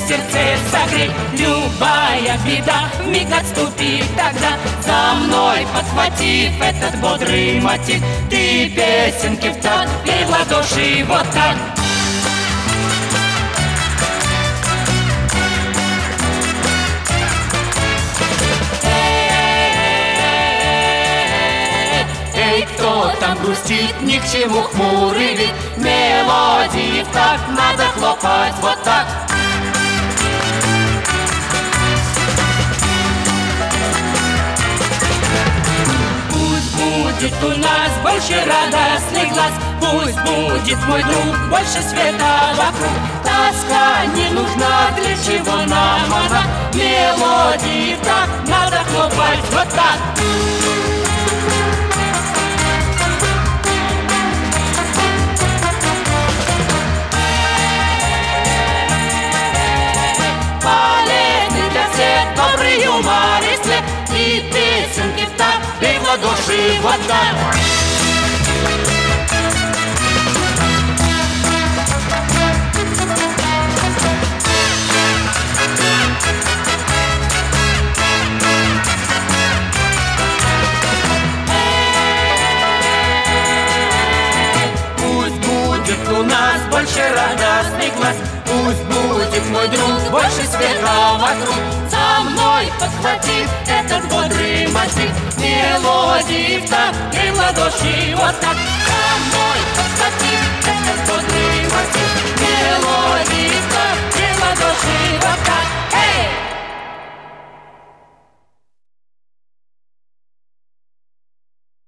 сердце согрей. Любая беда вмиг отступит тогда. За мной подхватив этот бодрый мотив, ты песенки в такт пей в ладоши вот так. Кто там грустит, ни к чему хмурый вид. Мелодии в такт надо хлопать вот так. Пусть будет у нас больше радостный глаз, пусть будет, мой друг, больше света вокруг. Тоска не нужна, для чего нам она? Мелодии в такт надо хлопать вот так. Добрый юмор и след, и песенки в такт пей в ладоши вот так. Пусть будет у нас больше радостный глаз, пусть будет, мой друг, больше света вокруг. За мной подхватив этот бодрый мотив, мелодии в такт пей в ладоши вот так.